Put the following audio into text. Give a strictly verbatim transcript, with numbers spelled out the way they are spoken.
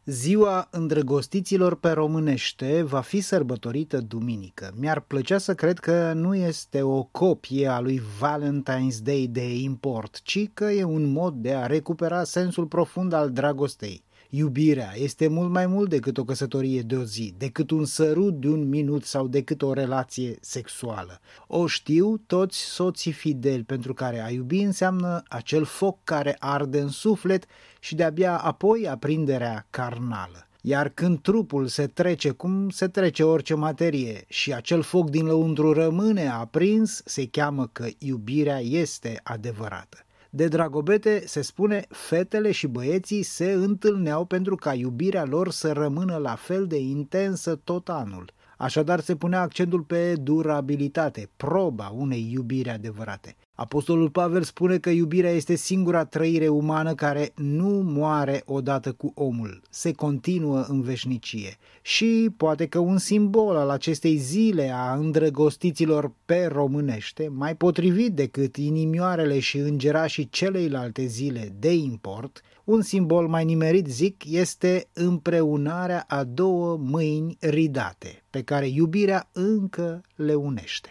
Ziua îndrăgostiților pe românește va fi sărbătorită duminică. Mi-ar plăcea să cred că nu este o copie a lui Valentine's Day de import, ci că e un mod de a recupera sensul profund al dragostei. Iubirea este mult mai mult decât o căsătorie de o zi, decât un sărut de un minut sau decât o relație sexuală. O știu toți soții fideli, pentru care a iubi înseamnă acel foc care arde în suflet și de-abia apoi aprinderea carnală. Iar când trupul se trece cum se trece orice materie și acel foc din lăuntru rămâne aprins, se cheamă că iubirea este adevărată. De Dragobete se spune, fetele și băieții se întâlneau pentru ca iubirea lor să rămână la fel de intensă tot anul. Așadar se punea accentul pe durabilitate, proba unei iubiri adevărate. Apostolul Pavel spune că iubirea este singura trăire umană care nu moare odată cu omul, se continuă în veșnicie. Și poate că un simbol al acestei zile a îndrăgostiților pe românește, mai potrivit decât inimioarele și îngerașii celeilalte zile de import, un simbol mai nimerit, zic, este împreunarea a două mâini ridate, pe care iubirea încă le unește.